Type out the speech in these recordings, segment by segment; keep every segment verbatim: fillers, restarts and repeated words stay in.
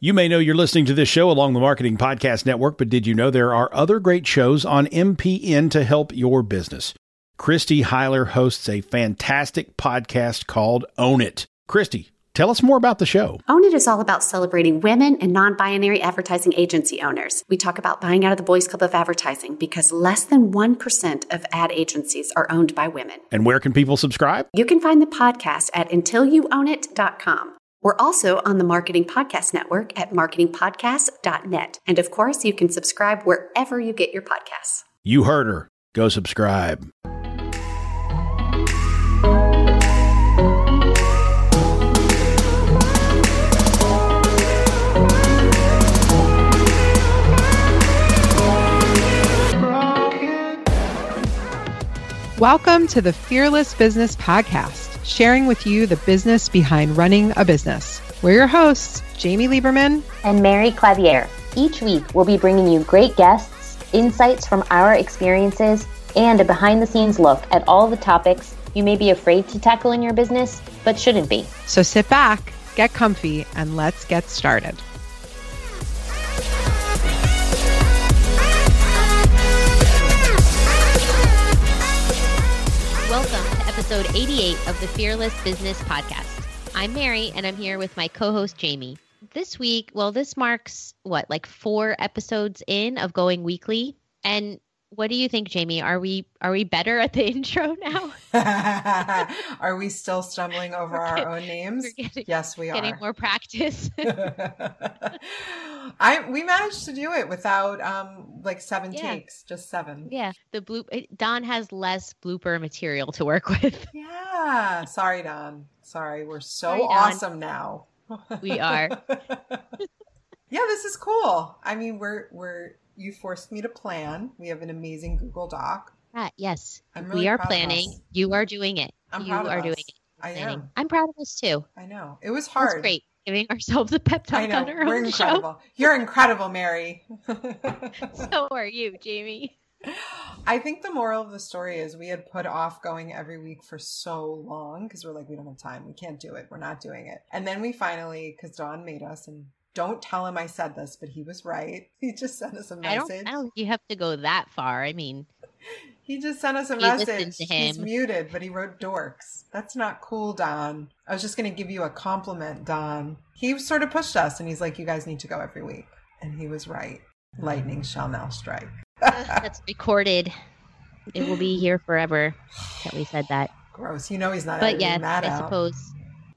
You may know you're listening to this show along the Marketing Podcast Network, but did you know there are other great shows on M P N to help your business? Christy Heiler hosts a fantastic podcast called Own It. Christy, tell us more about the show. Own It is all about celebrating women and non-binary advertising agency owners. We talk about buying out of the Boys Club of Advertising because less than one percent of ad agencies are owned by women. And where can people subscribe? You can find the podcast at until you own it dot com. We're also on the Marketing Podcast Network at marketing podcast dot net. And of course, you can subscribe wherever you get your podcasts. You heard her. Go subscribe. Welcome to the Fearless Business Podcast, sharing with you the business behind running a business. We're your hosts, Jamie Lieberman and Mary Clavier. Each week, we'll be bringing you great guests, insights from our experiences, and a behind-the-scenes look at all the topics you may be afraid to tackle in your business, but shouldn't be. So sit back, get comfy, and let's get started. Welcome to episode eighty-eight of the Fearless Business Podcast. I'm Mary, and I'm here with my co-host, Jamie. This week, well, this marks, what, like four episodes in of going weekly? And what do you think, Jamie? Are we are we better at the intro now? Are we still stumbling over our getting, own names? Getting, yes, we getting are. Getting more practice. I we managed to do it without um like seven yeah. takes, just seven. Yeah, the bloop. Don has less blooper material to work with. Yeah, sorry, Don. Sorry, we're so sorry, awesome now. We are. Yeah, this is cool. I mean, we're we're. You forced me to plan. We have an amazing Google Doc. Ah, yes, I'm really we are proud planning. of us. You are doing it. I'm you proud of are us. doing it. I Planning. am. I'm proud of us too. I know. It was hard. It's great. Giving ourselves a pep talk I know. on our We're own incredible. You're incredible, Mary. show. So are you, Jamie. I think the moral of the story is we had put off going every week for so long because we're like, we don't have time. We can't do it. We're not doing it. And then we finally, because Don made us, and don't tell him I said this, but he was right. He just sent us a message. I don't, I don't think you have to go that far. I mean, he just sent us a he message. To him. He's muted, but he wrote dorks. That's not cool, Don. I was just going to give you a compliment, Don. He sort of pushed us, and he's like, you guys need to go every week. And he was right. Lightning shall now strike. That's recorded. It will be here forever that we said that. Gross. You know he's not But yes, that I out. suppose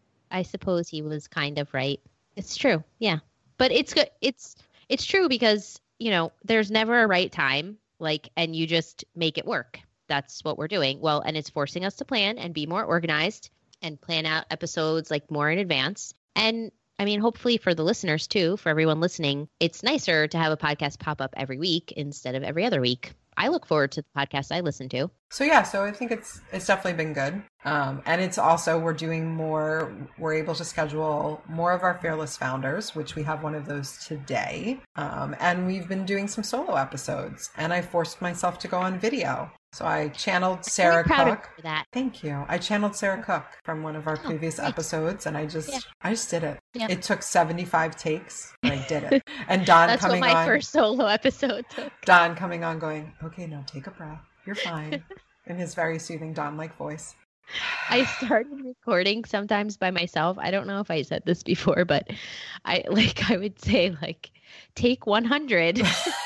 I suppose he was kind of right. It's true. Yeah. But it's good. It's it's true because, you know, there's never a right time, like, and you just make it work. That's what we're doing. Well, and it's forcing us to plan and be more organized and plan out episodes like more in advance. And I mean, hopefully for the listeners too, for everyone listening, it's nicer to have a podcast pop up every week instead of every other week. I look forward to the podcast I listen to. So yeah, so I think it's it's definitely been good. Um, and it's also, we're doing more, we're able to schedule more of our Fearless Founders, which we have one of those today. Um, and we've been doing some solo episodes, and I forced myself to go on video. So I channeled Sarah I'm proud Cook. of you for that. Thank you. I channeled Sarah Cook from one of our Oh, previous great. episodes, and I just, Yeah. I just did it. Yeah. It took seventy-five takes, and I did it. And Don That's what coming my on, first solo episode took. Don coming on going, okay, now take a breath. You're fine. In his very soothing Don-like voice. I started recording sometimes by myself. I don't know if I said this before, but I like I would say like take one hundred.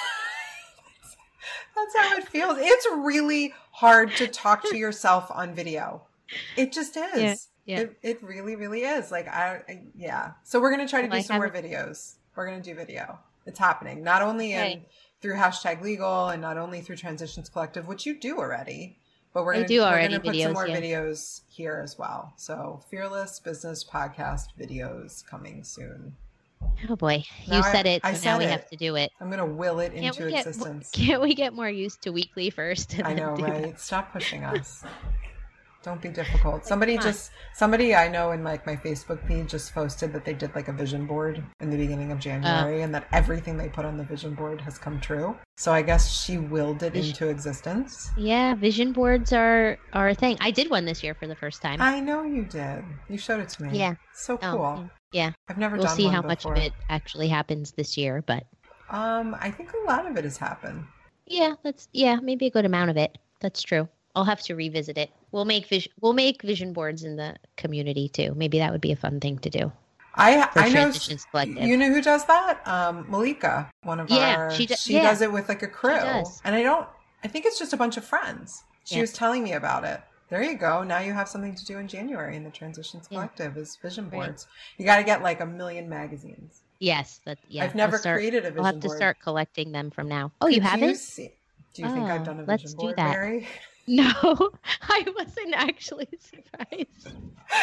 That's how it feels. It's really hard to talk to yourself on video. It just is. Yeah, yeah. It, it really, really is. Like, I, I yeah. So we're going to try to Well, do I some more haven't- videos. We're going to do video. It's happening. Not only in Okay. through hashtag legal and not only through Transitions Collective, which you do already, but we're I going do to already put some videos, more yeah. videos here as well. So Fearless Business Podcast videos coming soon. Oh boy, you Now I- said it, I so now said we it. have to do it. I'm going to will it Can't into we get existence. can't we get more used to weekly first? And I then know, do right? that? Stop pushing us. Don't be difficult. Somebody come on. just, somebody I know in like my Facebook feed just posted that they did like a vision board in the beginning of January and that everything they put on the vision board has come true. So I guess she willed it Vision- into existence. Yeah, vision boards are are a thing. I did one this year for the first time. I know you did. You showed it to me. Yeah. So Oh, cool. Yeah. I've never we'll done see one how before. much of it actually happens this year, but Um, I think a lot of it has happened. yeah, that's yeah, maybe a good amount of it. That's true. I'll have to revisit it. We'll make vision we'll make vision boards in the community too. Maybe that would be a fun thing to do. I For I know Transitions Collective. you know who does that? Um, Malika, one of Yeah, our she do- she yeah. does it with like a crew, does. and I don't. I think it's just a bunch of friends. She Yeah. was telling me about it. There you go. Now you have something to do in January in the Transitions Yeah. Collective is vision Right. boards. You got to get like a million magazines. Yes, that yeah. I've never I'll start, created a vision I'll have to board. start collecting them from now. Oh, you Could haven't? see- do you think I've Oh, done a let's vision do board, that. Mary? No, I wasn't actually surprised.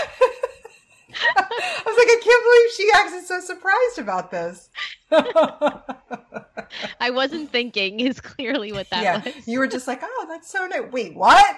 I was like, I can't believe she acted so surprised about this. I wasn't thinking is clearly what that yeah, was. you were just like, oh, that's so nice. Wait, what?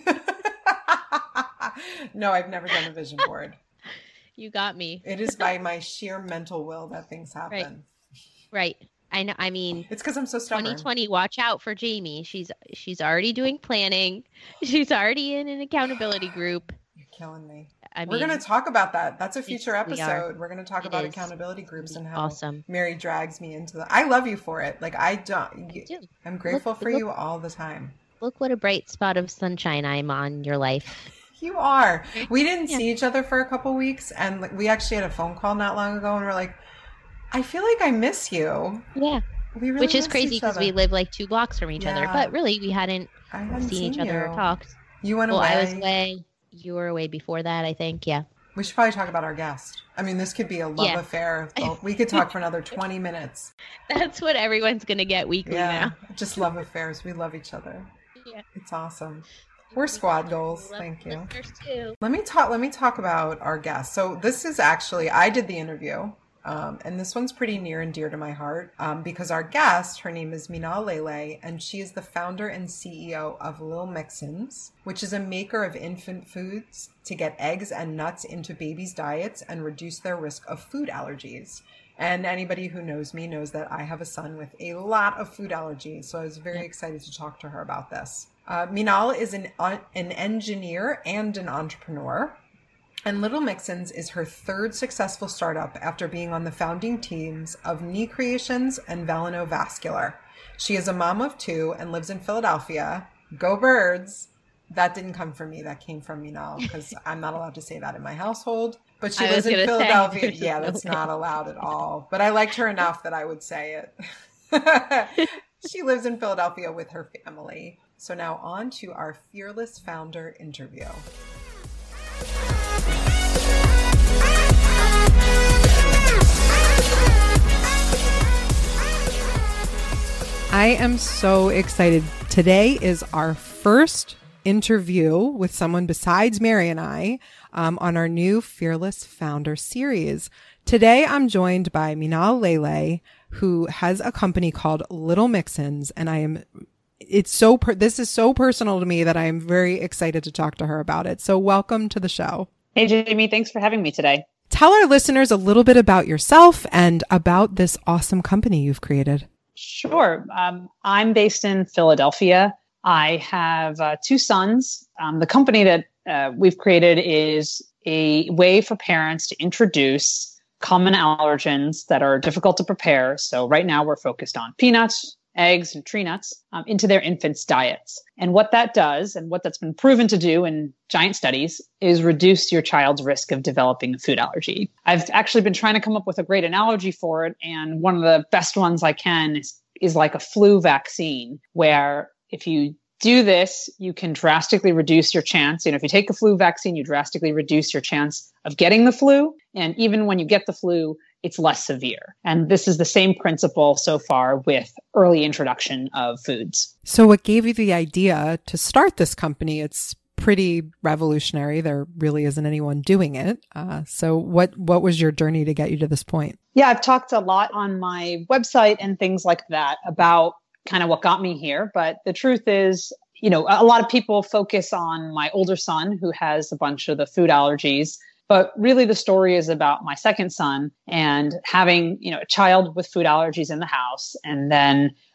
No, I've never done a vision board. You got me. It is by my sheer mental will that things happen. Right. Right. I know. I mean, It's because I'm so stubborn. twenty twenty. Watch out for Jamie. She's she's already doing planning. She's already in an accountability group. You're killing me. I We're mean, going to talk about that. That's a future we are. episode. We're going to talk It about is. accountability groups and how awesome. Mary drags me into the. I love you for it. Like I don't. You, do. I'm grateful Look- for look- you all the time. Look what a bright spot of sunshine I'm on your life. You are. We didn't Yeah. see each other for a couple weeks, and like, we actually had a phone call not long ago, and we're like, I feel like I miss you. Yeah. We really Which is miss crazy each because other. we live like two blocks from each other. Yeah. But really, we hadn't I haven't seen each other or you. talked. You went Well, away. I was away. You were away before that, I think. Yeah. We should probably talk about our guest. I mean, this could be a love Yeah. affair. Well, we could talk for another twenty minutes. That's what everyone's going to get weekly Yeah, now. just love affairs. We love each other. Yeah. It's awesome. We're squad goals. Love Thank you. listeners too. Let me talk. Let me talk about our guest. So this is actually I did the interview, um, and this one's pretty near and dear to my heart um, because our guest, her name is Minal Lele, and she is the founder and C E O of Little Mixins, which is a maker of infant foods to get eggs and nuts into babies' diets and reduce their risk of food allergies. And anybody who knows me knows that I have a son with a lot of food allergies, so I was very excited to talk to her about this. Uh, Minal is an uh, an engineer and an entrepreneur, and Little Mixins is her third successful startup after being on the founding teams of Knee Creations and Velino Vascular. She is a mom of two and lives in Philadelphia. Go Birds! That didn't come from me. That came from Minal because I'm not allowed to say that in my household. But she I lives was in gonna say, Philadelphia. there's Yeah, no that's way. not allowed at all. But I liked her enough that I would say it. She lives in Philadelphia with her family. So now on to our fearless founder interview. I am so excited. Today is our first interview with someone besides Mary and I um, on our new Fearless Founder series. Today, I'm joined by Minal Lele, who has a company called Little Mixins, and I am. It's so. Per- this is so personal to me that I am very excited to talk to her about it. So, welcome to the show. Hey, Jamie, thanks for having me today. Tell our listeners a little bit about yourself and about this awesome company you've created. Sure. Um, I'm based in Philadelphia. I have uh, two sons. Um, the company that uh, we've created is a way for parents to introduce common allergens that are difficult to prepare. So right now we're focused on peanuts, eggs, and tree nuts um, into their infants' diets. And what that does, and what that's been proven to do in giant studies, is reduce your child's risk of developing a food allergy. I've actually been trying to come up with a great analogy for it. And one of the best ones I can is, is like a flu vaccine, where if you do this, you can drastically reduce your chance. You know, if you take a flu vaccine, you drastically reduce your chance of getting the flu. And even when you get the flu, it's less severe. And this is the same principle so far with early introduction of foods. So what gave you the idea to start this company? It's pretty revolutionary. There really isn't anyone doing it. Uh, so what, what was your journey to get you to this point? Yeah, I've talked a lot on my website and things like that about kind of what got me here. But the truth is, you know, a lot of people focus on my older son who has a bunch of the food allergies. But really, the story is about my second son and having, you know, a child with food allergies in the house, and then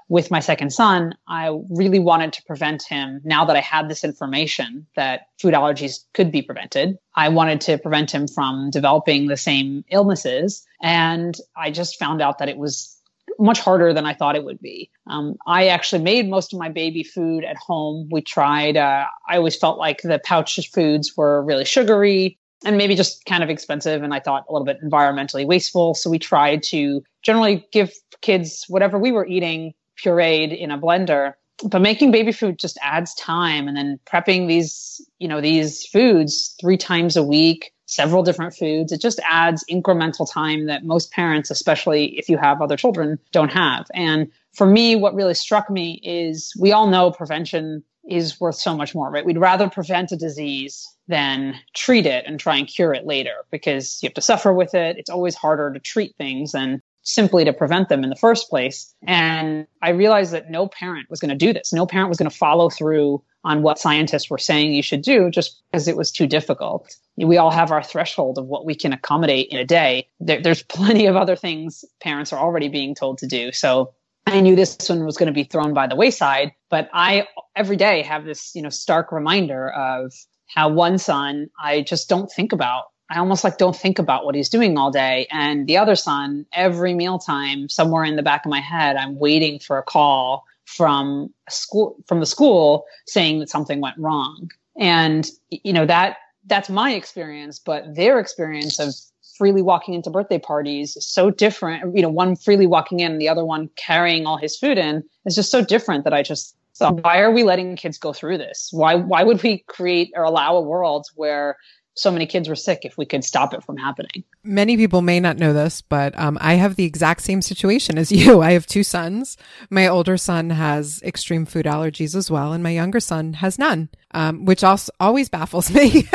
with my second son, I really wanted to prevent him, now that I had this information that food allergies could be prevented, I wanted to prevent him from developing the same illnesses. And I just found out that it was much harder than I thought it would be. Um, I actually made most of my baby food at home. We tried, uh, I always felt like the pouch foods were really sugary and maybe just kind of expensive. And I thought a little bit environmentally wasteful. So we tried to generally give kids whatever we were eating pureed in a blender. But making baby food just adds time. And then prepping these, you know, these foods three times a week, several different foods, it just adds incremental time that most parents, especially if you have other children, don't have. And for me, what really struck me is we all know prevention is worth so much more, right? We'd rather prevent a disease than treat it and try and cure it later, because you have to suffer with it. It's always harder to treat things than simply to prevent them in the first place. And I realized that no parent was going to do this. No parent was going to follow through on what scientists were saying you should do just because it was too difficult. We all have our threshold of what we can accommodate in a day. There, there's plenty of other things parents are already being told to do. So I knew this one was going to be thrown by the wayside, but I every day have this, you know, stark reminder of how one son I just don't think about. I almost like don't think about what he's doing all day. And the other son, every mealtime, somewhere in the back of my head, I'm waiting for a call from school, from the school saying that something went wrong. And, you know, that that's my experience, but their experience of freely walking into birthday parties is so different. You know, one freely walking in and the other one carrying all his food in is just so different that I just thought, why are we letting kids go through this? Why, why would we create or allow a world where so many kids were sick if we could stop it from happening? Many people may not know this, but um, I have the exact same situation as you. I have two sons. My older son has extreme food allergies as well, and my younger son has none, um, which also always baffles me.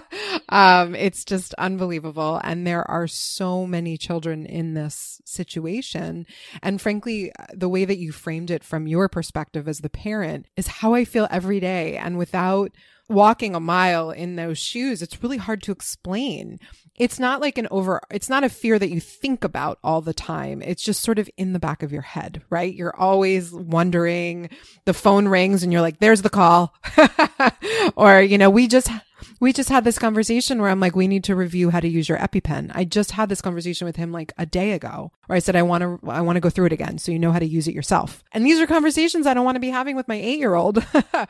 um, it's just unbelievable. And there are so many children in this situation. And frankly, the way that you framed it from your perspective as the parent is how I feel every day. And without walking a mile in those shoes, it's really hard to explain. It's not like an over, it's not a fear that you think about all the time. It's just sort of in the back of your head, right? You're always wondering, the phone rings and you're like, there's the call. Or, you know, we just, we just had this conversation where I'm like, we need to review how to use your EpiPen. I just had this conversation with him like a day ago where I said, I want to, I want to go through it again so you know how to use it yourself. And these are conversations I don't want to be having with my eight-year-old.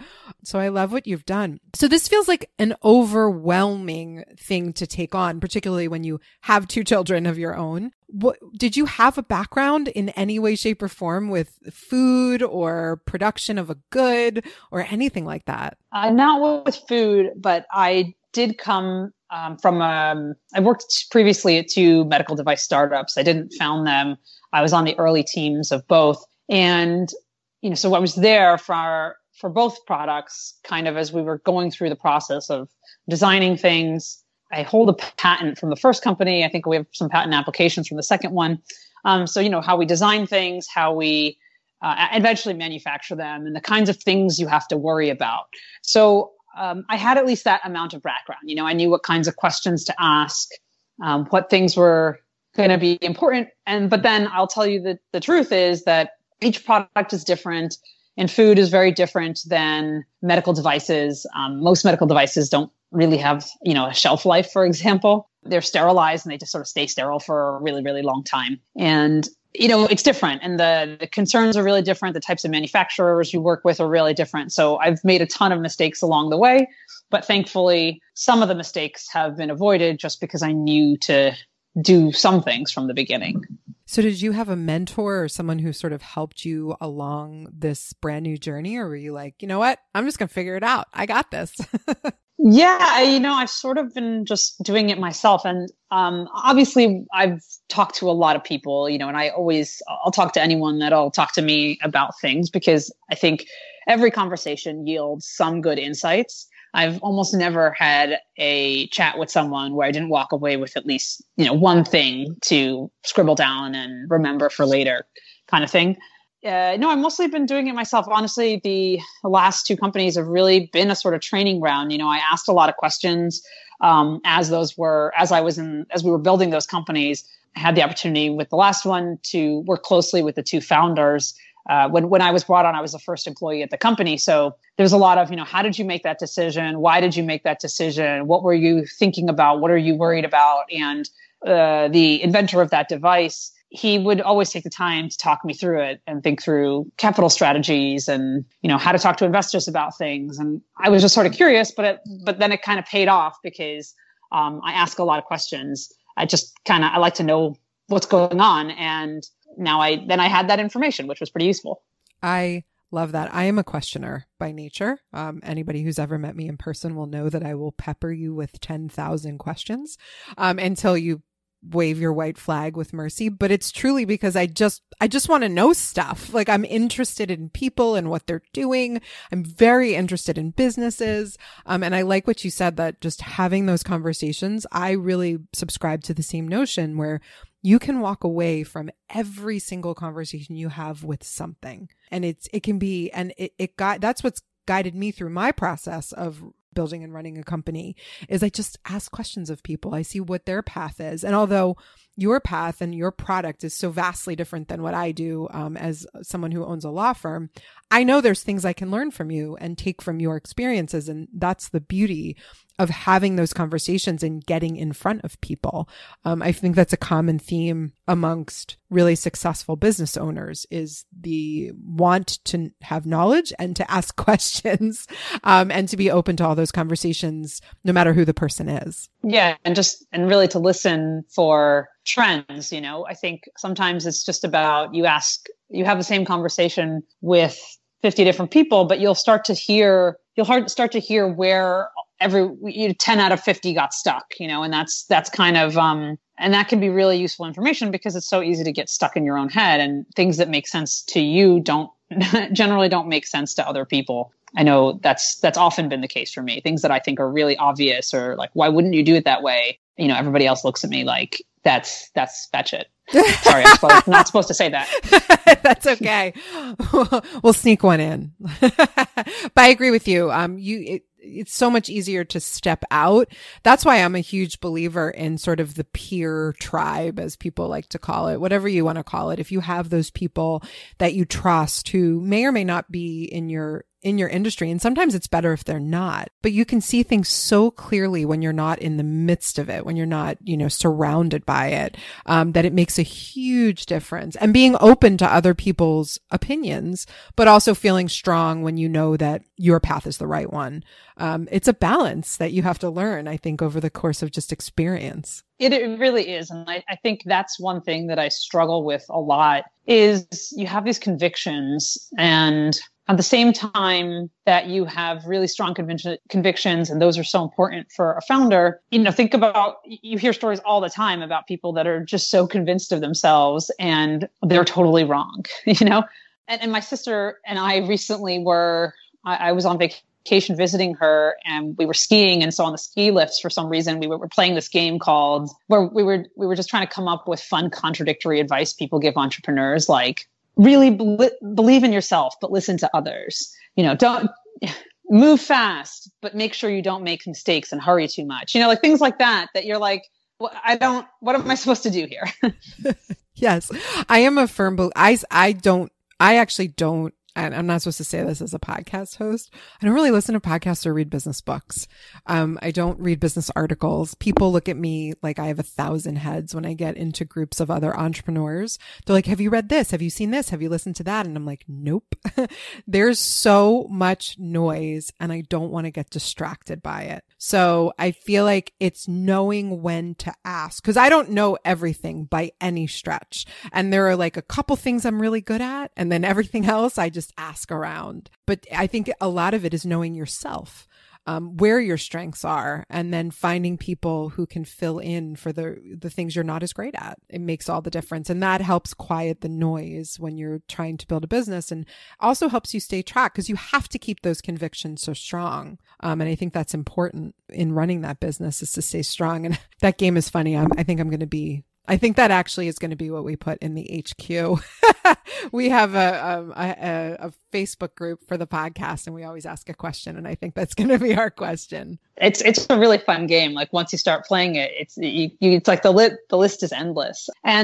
So I love what you've done. So this feels like an overwhelming thing to take on, particularly when you have two children of your own. What, did you have a background in any way, shape, or form with food or production of a good or anything like that? Uh, not with food, but I did come um, from, um, I worked previously at two medical device startups. I didn't found them. I was on the early teams of both. And, you know, so I was there for, for both products, kind of as we were going through the process of designing things. I hold a patent from the first company. I think we have some patent applications from the second one. Um, so, you know, how we design things, how we uh, eventually manufacture them, and the kinds of things you have to worry about. So um, I had at least that amount of background. You know, I knew what kinds of questions to ask, um, what things were going to be important. And but then I'll tell you that the truth is that each product is different. And food is very different than medical devices. Um, most medical devices don't really have, you know, a shelf life, for example. They're sterilized and they just sort of stay sterile for a really, really long time. And, you know, it's different. And the, the concerns are really different. The types of manufacturers you work with are really different. So I've made a ton of mistakes along the way. But thankfully, some of the mistakes have been avoided just because I knew to do some things from the beginning. So did you have a mentor or someone who sort of helped you along this brand new journey? Or were you like, you know what, I'm just going to figure it out. I got this. Yeah, I, you know, I've sort of been just doing it myself. And um, obviously, I've talked to a lot of people, you know, and I always, I'll talk to anyone that'll talk to me about things because I think every conversation yields some good insights. I've almost never had a chat with someone where I didn't walk away with at least, you know, one thing to scribble down and remember for later kind of thing. Uh, no, I've mostly been doing it myself. Honestly, the last two companies have really been a sort of training ground. You know, I asked a lot of questions um, as those were, as I was in, as we were building those companies. I had the opportunity with the last one to work closely with the two founders Uh, when when I was brought on, I was the first employee at the company. So there's a lot of, you know, how did you make that decision? Why did you make that decision? What were you thinking about? What are you worried about? And uh, the inventor of that device, he would always take the time to talk me through it and think through capital strategies and, you know, how to talk to investors about things. And I was just sort of curious, but it, but then it kind of paid off because um, I ask a lot of questions. I just kind of, I like to know what's going on. And now I, then I had that information, which was pretty useful. I love that. I am a questioner by nature. Um, anybody who's ever met me in person will know that I will pepper you with ten thousand questions um, until you wave your white flag with mercy. But it's truly because I just, I just want to know stuff. Like I'm interested in people and what they're doing. I'm very interested in businesses. Um, and I like what you said, that just having those conversations, I really subscribe to the same notion where you can walk away from every single conversation you have with something. And it's, it can be, and it, it got, that's what's guided me through my process of building and running a company, is I just ask questions of people. I see what their path is. And although your path and your product is so vastly different than what I do um, as someone who owns a law firm, I know there's things I can learn from you and take from your experiences. And that's the beauty of having those conversations and getting in front of people. Um, I think that's a common theme amongst really successful business owners, is the want to have knowledge and to ask questions um, and to be open to all those conversations, no matter who the person is. Yeah. And just, and really to listen for trends. You know, I think sometimes it's just about, you ask, you have the same conversation with fifty different people, but you'll start to hear, you'll hard, start to hear where every you, ten out of fifty got stuck, you know, and that's, that's kind of, um, and that can be really useful information because it's so easy to get stuck in your own head, and things that make sense to you don't generally don't make sense to other people. I know that's, that's often been the case for me. Things that I think are really obvious, or like, why wouldn't you do it that way? You know, everybody else looks at me like that's, that's batshit. Sorry, I'm supposed, not supposed to say that. That's okay. We'll sneak one in. But I agree with you. Um, you, it, it's so much easier to step out. That's why I'm a huge believer in sort of the peer tribe, as people like to call it, whatever you want to call it. If you have those people that you trust who may or may not be in your in your industry. And sometimes it's better if they're not, but you can see things so clearly when you're not in the midst of it, when you're not, you know, surrounded by it, um, that it makes a huge difference. And being open to other people's opinions, but also feeling strong when you know that your path is the right one. Um, it's a balance that you have to learn, I think, over the course of just experience. It, it really is. And I, I think that's one thing that I struggle with a lot, is you have these convictions, and at the same time that you have really strong conviction, convictions, and those are so important for a founder, you know, think about, you hear stories all the time about people that are just so convinced of themselves and they're totally wrong, you know? And, and my sister and I recently were, I, I was on vacation visiting her, and we were skiing. And so on the ski lifts, for some reason, we were, were playing this game called, where we were, we were just trying to come up with fun, contradictory advice people give entrepreneurs, like, really be- believe in yourself, but listen to others. You know, don't move fast, but make sure you don't make mistakes and hurry too much. You know, like things like that, that you're like, well, I don't, what am I supposed to do here? Yes. I am a firm believer. I, I don't, I actually don't, and I'm not supposed to say this as a podcast host, I don't really listen to podcasts or read business books. Um, I don't read business articles. People look at me like I have a thousand heads when I get into groups of other entrepreneurs. They're like, have you read this? Have you seen this? Have you listened to that? And I'm like, nope. There's so much noise, and I don't want to get distracted by it. So I feel like it's knowing when to ask, because I don't know everything by any stretch. And there are like a couple things I'm really good at, and then everything else I just ask around. But I think a lot of it is knowing yourself, um, where your strengths are, and then finding people who can fill in for the the things you're not as great at. It makes all the difference. And that helps quiet the noise when you're trying to build a business, and also helps you stay track, because you have to keep those convictions so strong. Um, and I think that's important in running that business, is to stay strong. And that game is funny. I'm, I think I'm going to be I think that actually is going to be what we put in the H Q. We have a, a, a Facebook group for the podcast, and we always ask a question. And I think that's going to be our question. It's it's a really fun game. Like once you start playing it, it's you, you, it's like the lit, the list is endless. And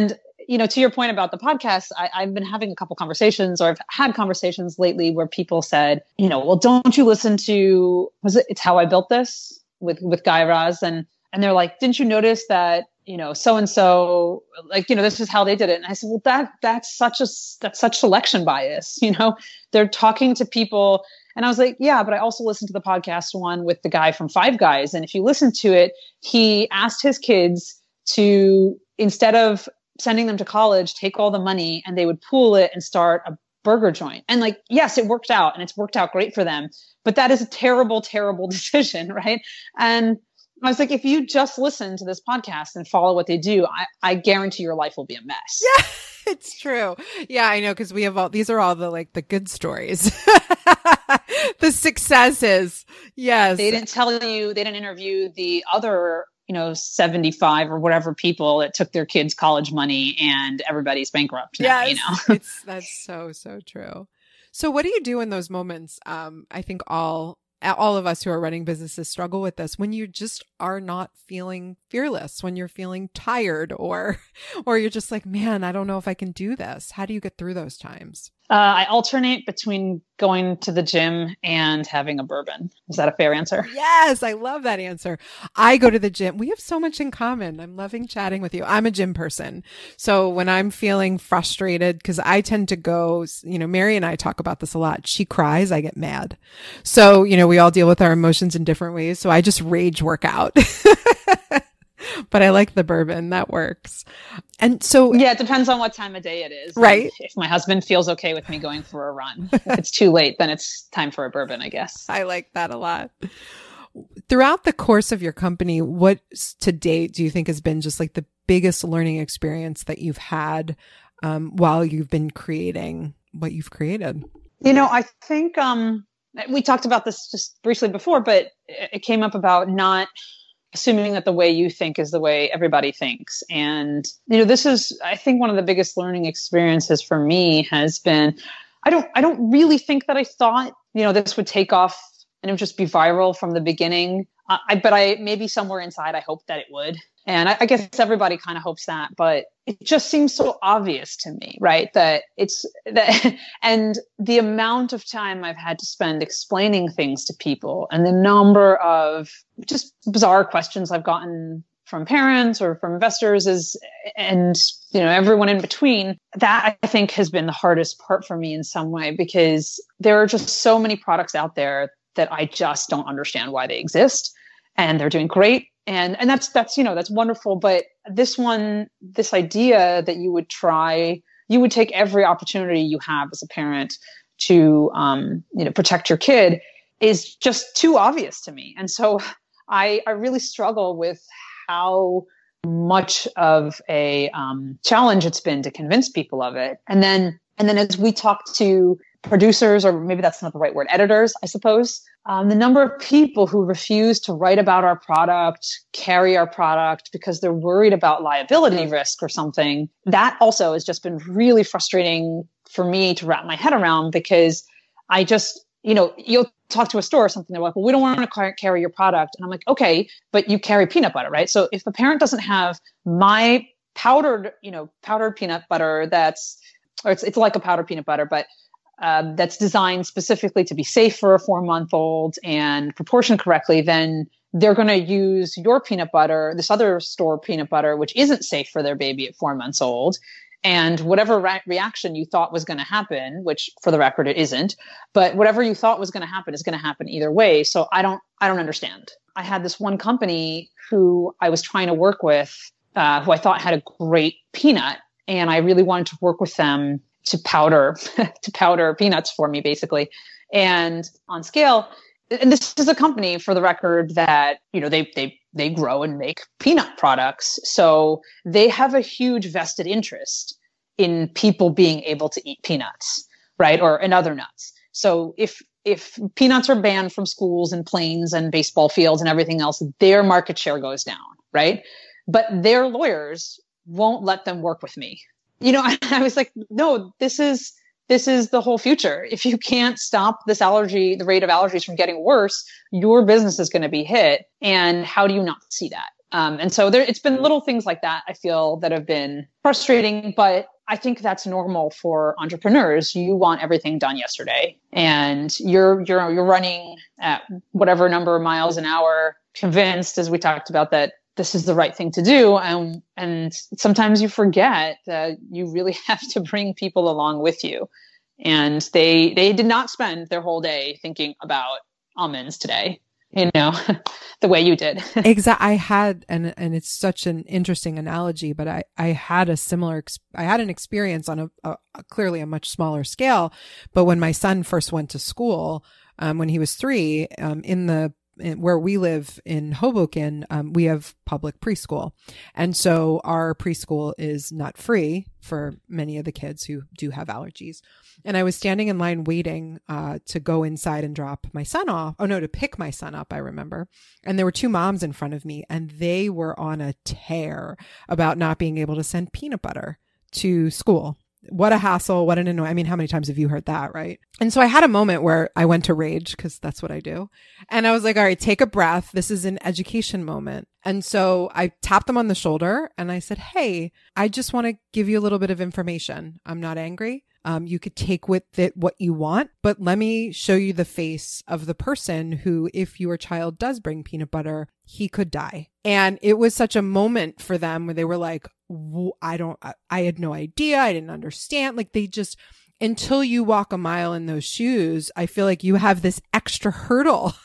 you know, to your point about the podcast, I, I've been having a couple conversations, or I've had conversations lately where people said, you know, well, don't you listen to, was it, It's How I Built This with, with Guy Raz? And, and they're like, didn't you notice that, you know, so-and-so, like, you know, this is how they did it. And I said, well, that, that's such a, that's such selection bias. You know, they're talking to people. And I was like, yeah, but I also listened to the podcast one with the guy from Five Guys. And if you listen to it, he asked his kids to, instead of sending them to college, take all the money and they would pool it and start a burger joint. And like, yes, it worked out and it's worked out great for them, but that is a terrible, terrible decision. Right. And I was like, if you just listen to this podcast and follow what they do, I, I guarantee your life will be a mess. Yeah, it's true. Yeah, I know. Cause we have all, these are all the, like the good stories, the successes. Yes. They didn't tell you, they didn't interview the other, you know, seventy-five or whatever people that took their kids' college money and everybody's bankrupt now, yes, you know? it's, that's so, so true. So what do you do in those moments? Um, I think all, all of us who are running businesses struggle with this, when you just are not feeling fearless, when you're feeling tired, or, or you're just like, man, I don't know if I can do this. How do you get through those times? Uh, I alternate between going to the gym and having a bourbon. Is that a fair answer? Yes, I love that answer. I go to the gym. We have so much in common. I'm loving chatting with you. I'm a gym person. So when I'm feeling frustrated, because I tend to go, you know, Mary and I talk about this a lot. She cries, I get mad. So, you know, we all deal with our emotions in different ways. So I just rage work out. But I like the bourbon. That works. And so, yeah, it depends on what time of day it is. Right. And if my husband feels okay with me going for a run, if it's too late, then it's time for a bourbon, I guess. I like that a lot. Throughout the course of your company, what to date do you think has been just like the biggest learning experience that you've had um, while you've been creating what you've created? You know, I think um, we talked about this just briefly before, but it came up about not assuming that the way you think is the way everybody thinks. And, you know, this is, I think one of the biggest learning experiences for me has been, I don't, I don't really think that I thought, you know, this would take off and it would just be viral from the beginning. Uh, I, but I, maybe somewhere inside, I hoped that it would. And I, I guess everybody kind of hopes that, but it just seems so obvious to me, right? That it's that, and the amount of time I've had to spend explaining things to people and the number of just bizarre questions I've gotten from parents or from investors is, and, you know, everyone in between, that I think has been the hardest part for me in some way, because there are just so many products out there that I just don't understand why they exist, and they're doing great. And, and that's, that's, you know, that's wonderful. But this one, this idea that you would try, you would take every opportunity you have as a parent to, um, you know, protect your kid is just too obvious to me. And so I, I really struggle with how much of a, um, challenge it's been to convince people of it. And then, and then as we talk to producers, or maybe that's not the right word, editors, I suppose, Um, the number of people who refuse to write about our product, carry our product because they're worried about liability risk or something, that also has just been really frustrating for me to wrap my head around, because I just, you know, you'll talk to a store or something, they're like, well, we don't want to carry your product. And I'm like, okay, but you carry peanut butter, right? So if the parent doesn't have my powdered, you know, powdered peanut butter that's, or it's, it's like a powdered peanut butter, but Um, that's designed specifically to be safe for a four-month-old and proportioned correctly, then they're going to use your peanut butter, this other store peanut butter, which isn't safe for their baby at four months old. And whatever re- reaction you thought was going to happen, which for the record, it isn't, but whatever you thought was going to happen is going to happen either way. So I don't, I don't understand. I had this one company who I was trying to work with, uh, who I thought had a great peanut, and I really wanted to work with them to powder, to powder peanuts for me, basically. And on scale, and this is a company, for the record, that, you know, they, they, they grow and make peanut products. So they have a huge vested interest in people being able to eat peanuts, right? Or, and other nuts. So if, if peanuts are banned from schools and planes and baseball fields and everything else, their market share goes down, right? But their lawyers won't let them work with me. You know, I, I was like, no, this is, this is the whole future. If you can't stop this allergy, the rate of allergies from getting worse, your business is going to be hit. And how do you not see that? Um, and so there, it's been little things like that, I feel, that have been frustrating, but I think that's normal for entrepreneurs. You want everything done yesterday, and you're, you're, you're running at whatever number of miles an hour, convinced, as we talked about, that this is the right thing to do. And, and sometimes you forget that you really have to bring people along with you. And they, they did not spend their whole day thinking about almonds today, you know, the way you did. Exactly. I had, and, and it's such an interesting analogy, but I, I had a similar, ex- I had an experience on a, a, a clearly a much smaller scale. But when my son first went to school, um, when he was three, um, in the, where we live in Hoboken, um, we have public preschool. And so our preschool is not free for many of the kids who do have allergies. And I was standing in line waiting uh, to go inside and drop my son off. Oh, no, to pick my son up, I remember. And there were two moms in front of me, and they were on a tear about not being able to send peanut butter to school. What a hassle. What an annoyance. I mean, how many times have you heard that, right? And so I had a moment where I went to rage, because that's what I do. And I was like, all right, take a breath. This is an education moment. And so I tapped them on the shoulder and I said, hey, I just want to give you a little bit of information. I'm not angry. Um, you could take with it what you want, but let me show you the face of the person who, if your child does bring peanut butter, he could die. And it was such a moment for them where they were like, I don't, I, I had no idea. I didn't understand. Like they just, until you walk a mile in those shoes, I feel like you have this extra hurdle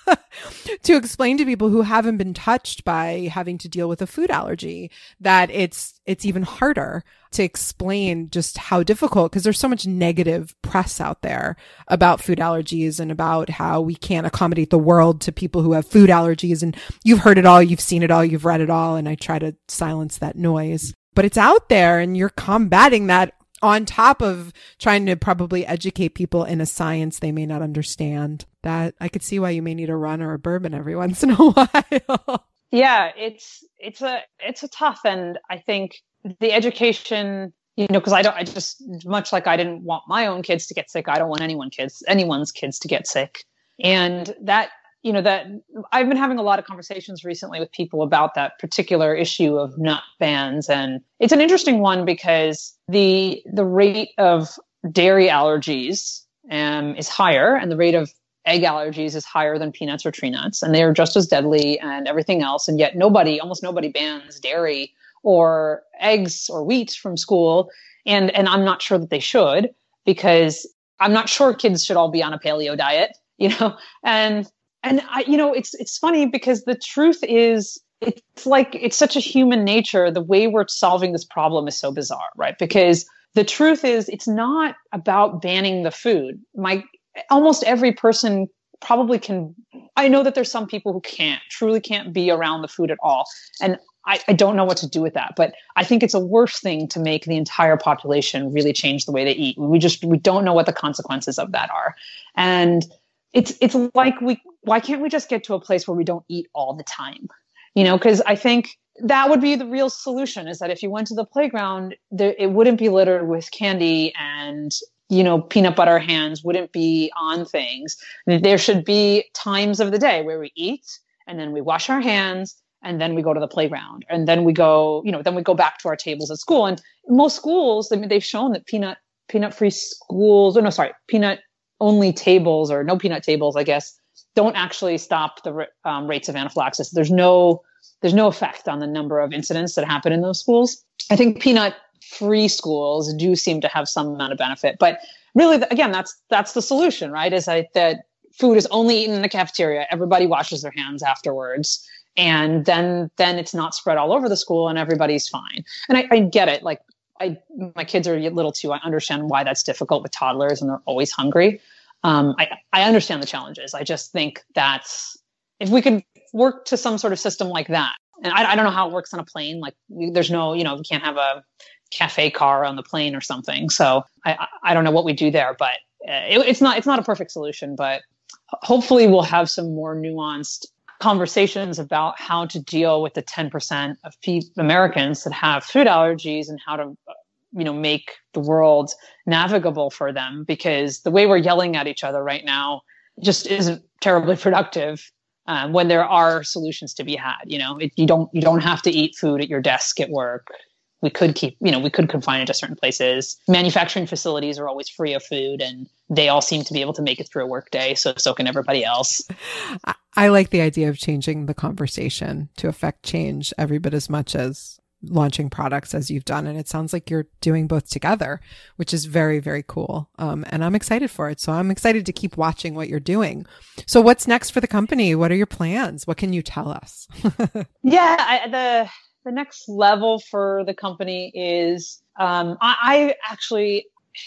to explain to people who haven't been touched by having to deal with a food allergy, that it's, it's even harder to explain just how difficult, because there's so much negative press out there about food allergies and about how we can't accommodate the world to people who have food allergies. And you've heard it all, you've seen it all, you've read it all. And I try to silence that noise, but it's out there and you're combating that on top of trying to probably educate people in a science they may not understand. That I could see why you may need a run or a bourbon every once in a while. Yeah, it's it's a it's a tough, and I think the education, you know, because I don't, I just, much like I didn't want my own kids to get sick, I don't want anyone kids anyone's kids to get sick, and that. You know, that I've been having a lot of conversations recently with people about that particular issue of nut bans. And it's an interesting one because the the rate of dairy allergies um, is higher, and the rate of egg allergies is higher than peanuts or tree nuts. And they are just as deadly and everything else. And yet nobody, almost nobody bans dairy or eggs or wheat from school. And, and I'm not sure that they should, because I'm not sure kids should all be on a paleo diet, you know, and And I, you know, it's, it's funny because the truth is, it's like, it's such a human nature. The way we're solving this problem is so bizarre, right? Because the truth is, it's not about banning the food. My, almost every person probably can, I know that there's some people who can't, truly can't be around the food at all. And I, I don't know what to do with that, but I think it's a worse thing to make the entire population really change the way they eat. We just, we don't know what the consequences of that are. And it's, it's like we, why can't we just get to a place where we don't eat all the time? You know, because I think that would be the real solution, is that if you went to the playground, there, it wouldn't be littered with candy, and, you know, peanut butter hands wouldn't be on things. There should be times of the day where we eat, and then we wash our hands, and then we go to the playground, and then we go, you know, then we go back to our tables at school. And most schools, I mean, they've shown that peanut, peanut free schools, or no, sorry, peanut only tables, or no peanut tables, I guess, don't actually stop the um, rates of anaphylaxis. There's no, there's no effect on the number of incidents that happen in those schools. I think peanut-free schools do seem to have some amount of benefit, but really, again, that's that's the solution, right? Is that, that food is only eaten in the cafeteria. Everybody washes their hands afterwards, and then then it's not spread all over the school, and everybody's fine. And I, I get it. Like, I, my kids are little too. I understand why that's difficult with toddlers, and they're always hungry. Um, I, I understand the challenges. I just think that's, if we could work to some sort of system like that, and I, I don't know how it works on a plane. Like, there's no, you know, we can't have a cafe car on the plane or something. So I, I don't know what we do there, but uh, it, it's not, it's not a perfect solution, but hopefully we'll have some more nuanced conversations about how to deal with the ten percent of pe- Americans that have food allergies, and how to, you know, make the world navigable for them, because the way we're yelling at each other right now just isn't terribly productive. um, when there are solutions to be had. You know, it, you don't you don't have to eat food at your desk at work. We could keep, you know, we could confine it to certain places. Manufacturing facilities are always free of food, and they all seem to be able to make it through a work day. So, so can everybody else. I like the idea of changing the conversation to affect change every bit as much as launching products as you've done. And it sounds like you're doing both together, which is very, very cool. Um, and I'm excited for it. So I'm excited to keep watching what you're doing. So what's next for the company? What are your plans? What can you tell us? yeah, I, the... The next level for the company is, um, I, I actually,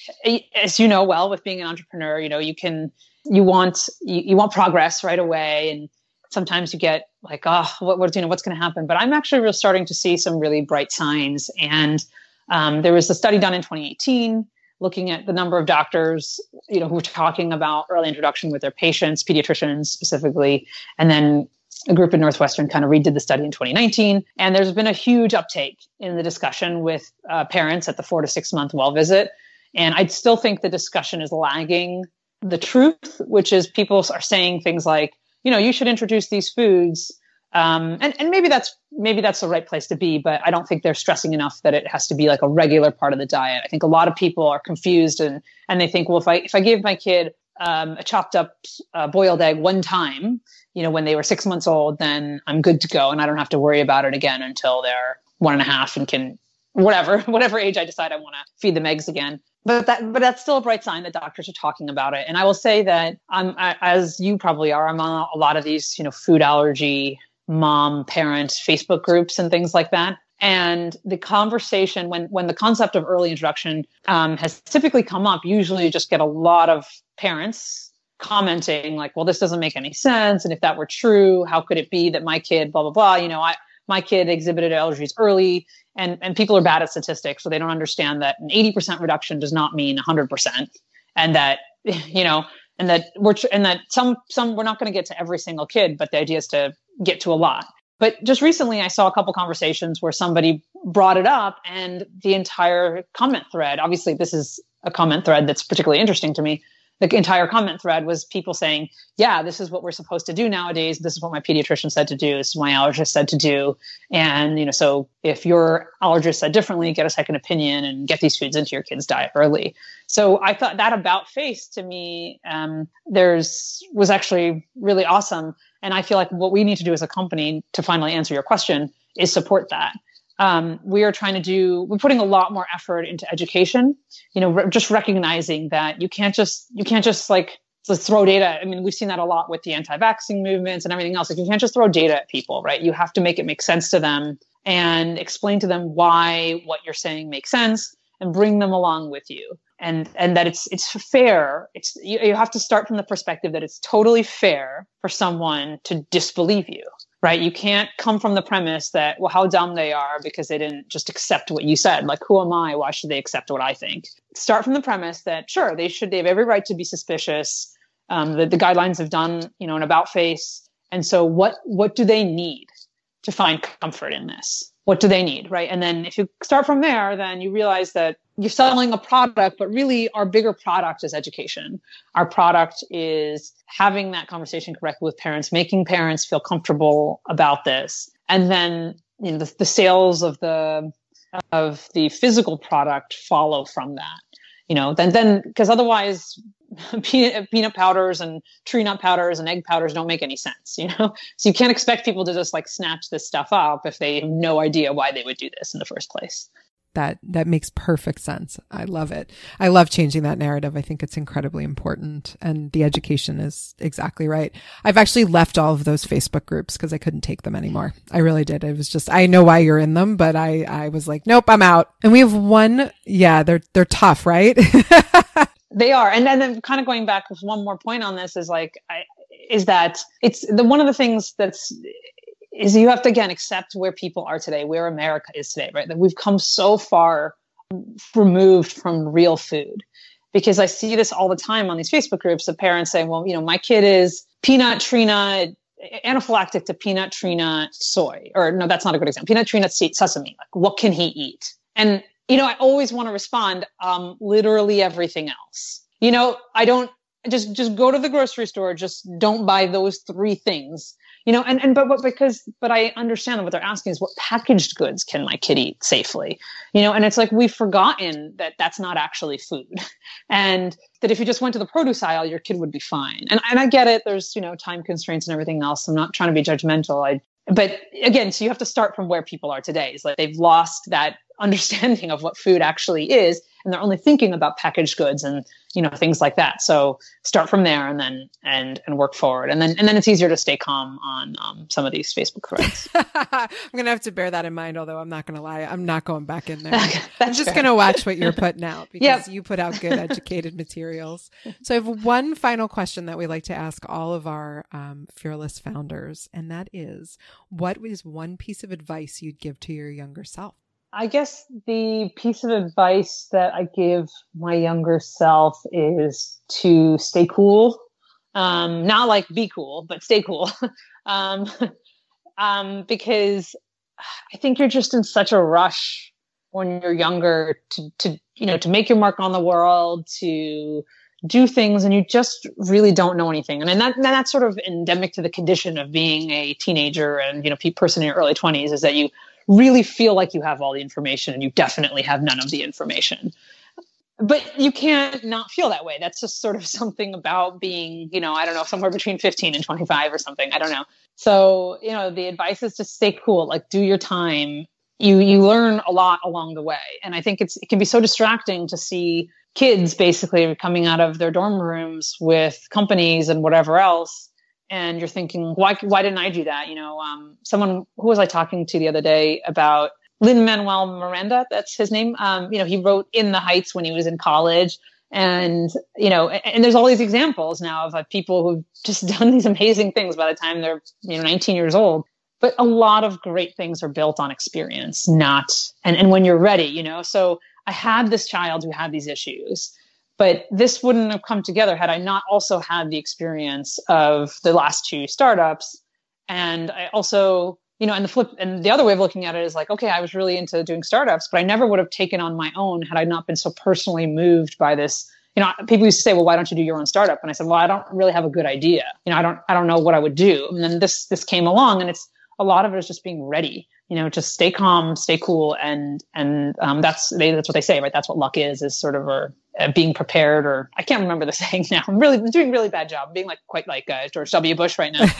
as you know well, with being an entrepreneur, you know, you can, you want, you, you want progress right away. And sometimes you get like, oh, what, what you know, what's going to happen? But I'm actually really starting to see some really bright signs. And um, there was a study done in twenty eighteen looking at the number of doctors, you know, who were talking about early introduction with their patients, pediatricians specifically, and then a group in Northwestern kind of redid the study in twenty nineteen. And there's been a huge uptake in the discussion with uh, parents at the four to six month well visit. And I still think the discussion is lagging the truth, which is people are saying things like, you know, you should introduce these foods. Um, and, and maybe that's, maybe that's the right place to be, but I don't think they're stressing enough that it has to be like a regular part of the diet. I think a lot of people are confused and, and they think, well, if I, if I give my kid um, a chopped up uh, boiled egg one time, you know, when they were six months old, then I'm good to go. And I don't have to worry about it again until they're one and a half and can, whatever, whatever age I decide I want to feed them eggs again. But that, but that's still a bright sign that doctors are talking about it. And I will say that I'm, I, as you probably are, I'm on a lot of these, you know, food allergy, mom, parent, Facebook groups and things like that. And the conversation, when, when the concept of early introduction um, has typically come up, usually you just get a lot of parents commenting like, well, this doesn't make any sense. And if that were true, how could it be that my kid, blah, blah, blah, you know, I, my kid exhibited allergies early, and, and people are bad at statistics. So they don't understand that an eighty percent reduction does not mean one hundred percent. And that, you know, and that we're, and that some, some, we're not going to get to every single kid, but the idea is to get to a lot. But just recently I saw a couple conversations where somebody brought it up, and the entire comment thread, obviously this is a comment thread that's particularly interesting to me. The entire comment thread was people saying, yeah, this is what we're supposed to do nowadays. This is what my pediatrician said to do. This is what my allergist said to do. And, you know, so if your allergist said differently, get a second opinion and get these foods into your kid's diet early. So I thought that about face to me, um, there's was actually really awesome. And I feel like what we need to do as a company to finally answer your question is support that. Um, we are trying to do, we're putting a lot more effort into education, you know, re- just recognizing that you can't just, you can't just like, let's throw data. I mean, we've seen that a lot with the anti-vaxxing movements and everything else. Like, you can't just throw data at people, right? You have to make it make sense to them and explain to them why what you're saying makes sense and bring them along with you. And, and that it's, it's fair. It's, you, you have to start from the perspective that it's totally fair for someone to disbelieve you. Right? You can't come from the premise that, well, how dumb they are because they didn't just accept what you said. Like, who am I? Why should they accept what I think? Start from the premise that, sure, they should, they have every right to be suspicious. Um, the, the guidelines have done, you know, an about face. And so what, what do they need to find comfort in this? What do they need? Right? And then if you start from there, then you realize that you're selling a product, but really our bigger product is education. Our product is having that conversation correctly with parents, making parents feel comfortable about this. And then, you know, the, the sales of the, of the physical product follow from that, you know, then, then, because otherwise peanut, peanut powders and tree nut powders and egg powders don't make any sense, you know? So you can't expect people to just like snatch this stuff up if they have no idea why they would do this in the first place. That that makes perfect sense. I love it. I love changing that narrative. I think it's incredibly important. And the education is exactly right. I've actually left all of those Facebook groups because I couldn't take them anymore. I really did. It was just, I know why you're in them, but I, I was like, nope, I'm out. And we have one, yeah, they're they're tough, right? They are. And then, then kind of going back with one more point on this is like, I, is that it's the one of the things that's, is you have to, again, accept where people are today, where America is today, right? That we've come so far removed from real food. Because I see this all the time on these Facebook groups of parents saying, well, you know, my kid is peanut, tree nut, anaphylactic to peanut, tree nut, soy. Or no, that's not a good example. Peanut, tree nut, sesame. Like, what can he eat? And, you know, I always want to respond, um, literally everything else. You know, I don't, Just just go to the grocery store. Just don't buy those three things. You know, and, and but, but because but I understand what they're asking is, what packaged goods can my kid eat safely? You know, and it's like we've forgotten that that's not actually food, and that if you just went to the produce aisle, your kid would be fine. And and I get it. There's, you know, time constraints and everything else. I'm not trying to be judgmental. I but again, so you have to start from where people are today. It's like they've lost that understanding of what food actually is, and they're only thinking about packaged goods and, you know, things like that. So start from there and then and and work forward, and then and then it's easier to stay calm on um, some of these Facebook threads. I'm gonna have to bear that in mind. Although I'm not gonna lie, I'm not going back in there. I'm just fair. gonna watch what you're putting out because Yep. you put out good, educated materials. So I have one final question that we like to ask all of our um, fearless founders, and that is, what is one piece of advice you'd give to your younger self? I guess the piece of advice that I give my younger self is to stay cool. Um, not like be cool, but stay cool. um, um, because I think you're just in such a rush when you're younger to, to, you know, to make your mark on the world, to do things, and you just really don't know anything. And, and that, that's sort of endemic to the condition of being a teenager and, you know, person in your early twenties, is that you really feel like you have all the information and you definitely have none of the information. But you can't not feel that way. That's just sort of something about being, you know, I don't know, somewhere between fifteen and twenty-five or something. I don't know. So, you know, the advice is to stay cool, like do your time. You, you learn a lot along the way. And I think it's, it can be so distracting to see kids basically coming out of their dorm rooms with companies and whatever else. And you're thinking, why, why didn't I do that? You know, um, someone, who was I talking to the other day about Lin-Manuel Miranda? That's his name. Um, you know, he wrote In the Heights when he was in college. And, you know, and, and there's all these examples now of uh, people who've just done these amazing things by the time they're, you know, nineteen years old. But a lot of great things are built on experience, not, and, and when you're ready, you know. So I had this child who had these issues, but this wouldn't have come together had I not also had the experience of the last two startups. And I also, you know, and the flip, and the other way of looking at it is like, okay, I was really into doing startups, but I never would have taken on my own had I not been so personally moved by this. You know, people used to say, well, why don't you do your own startup? And I said, well, I don't really have a good idea. You know, I don't, I don't know what I would do. And then this, this came along, and it's, a lot of it is just being ready, you know, just stay calm, stay cool. And, and, um, that's, they, that's what they say, right? That's what luck is, is sort of a, a being prepared, or I can't remember the saying now. I'm really I'm doing a really bad job being like, quite like, uh, George W. Bush right now.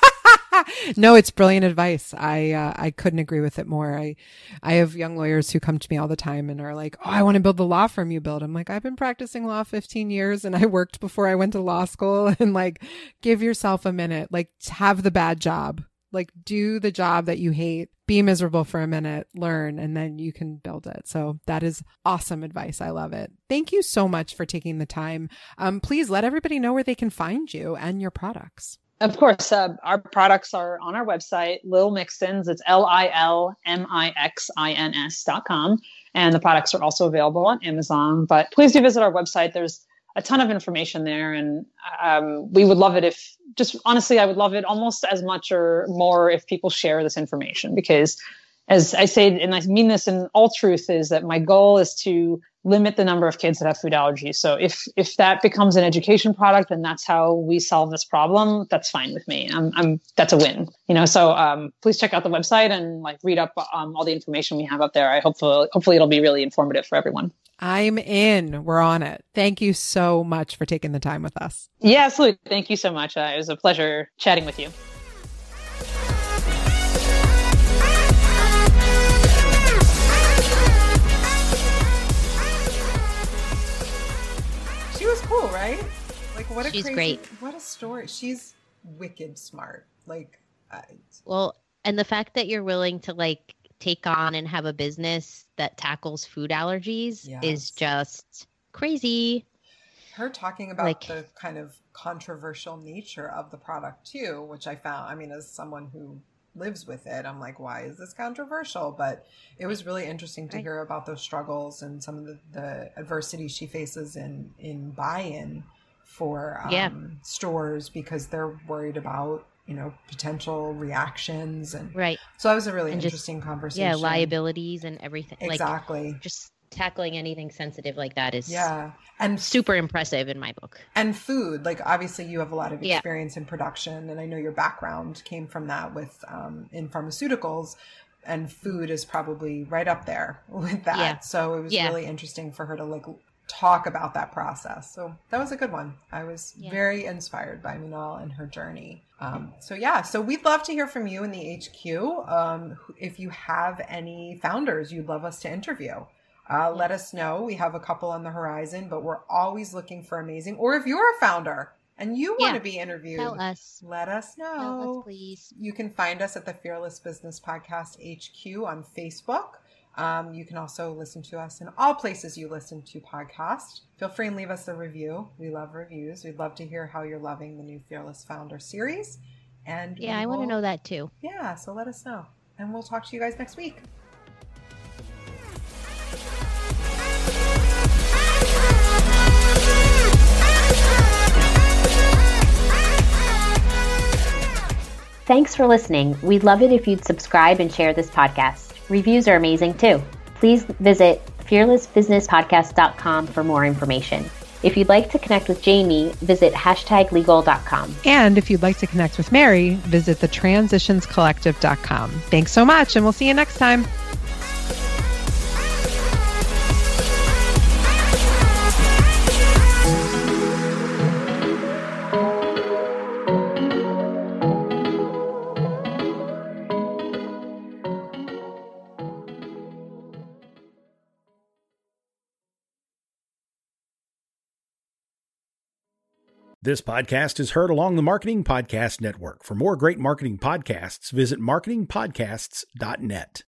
No, it's brilliant advice. I, uh, I couldn't agree with it more. I, I have young lawyers who come to me all the time and are like, oh, I want to build the law firm you build. I'm like, I've been practicing law fifteen years and I worked before I went to law school, and like, give yourself a minute, like have the bad job. Like, do the job that you hate, be miserable for a minute, learn, and then you can build it. So that is awesome advice. I love it. Thank you so much for taking the time. Um, please let everybody know where they can find you and your products. Of course, uh, our products are on our website, Lil Mixins. It's L I L M I X I N S dot com. And the products are also available on Amazon. But please do visit our website. There's a ton of information there. And um, we would love it if, just honestly, I would love it almost as much or more if people share this information. Because as I say, and I mean this in all truth, is that my goal is to limit the number of kids that have food allergies. So if if that becomes an education product and that's how we solve this problem, that's fine with me. I'm, I'm that's a win, you know. So um, please check out the website and like read up um, all the information we have up there. I hopefully hopefully it'll be really informative for everyone. I'm in. We're on it. Thank you so much for taking the time with us. Yeah, absolutely. Thank you so much. Uh, it was a pleasure chatting with you. She was cool, right? Like, what a She's crazy, great. What a story. She's wicked smart. Like, I, Well, and the fact that you're willing to like take on and have a business that tackles food allergies Yes. is just crazy. her talking about Like- the kind of controversial nature of the product too, which I found, I mean, as someone who lives with it, I'm like, why is this controversial? But it was really interesting to Right. hear about those struggles and some of the, the adversity she faces in, in buy-in for um, Yeah. stores, because they're worried about, you know, potential reactions. And Right. so that was a really And just- interesting conversation. Yeah, liabilities and everything. Exactly. Like, just tackling anything sensitive like that is yeah. And super impressive in my book. And food, like obviously you have a lot of Yeah. experience in production, and I know your background came from that with um, in pharmaceuticals, and food is probably right up there with that. Yeah. So it was Yeah. really interesting for her to like talk about that process. So that was a good one. I was Yeah. very inspired by Minal and her journey. Um, so yeah, so we'd love to hear from you in the H Q. Um, if you have any founders you'd love us to interview. Uh, let us know. We have a couple on the horizon, but we're always looking for amazing. Or if you're a founder and you want Yeah. to be interviewed, Tell us. let us know. Tell us, please. You can find us at the Fearless Business Podcast H Q on Facebook. Um, you can also listen to us in all places you listen to podcasts. Feel free and leave us a review. We love reviews. We'd love to hear how you're loving the new Fearless Founder series. And Yeah, we I want to will- know that too. Yeah, so let us know. And we'll talk to you guys next week. Thanks for listening. We'd love it if you'd subscribe and share this podcast. Reviews are amazing too. Please visit fearless business podcast dot com for more information. If you'd like to connect with Jamie, visit hashtag legal dot com. And if you'd like to connect with Mary, visit the transitions collective dot com. Thanks so much, and we'll see you next time. This podcast is heard along the Marketing Podcast Network. For more great marketing podcasts, visit marketing podcasts dot net.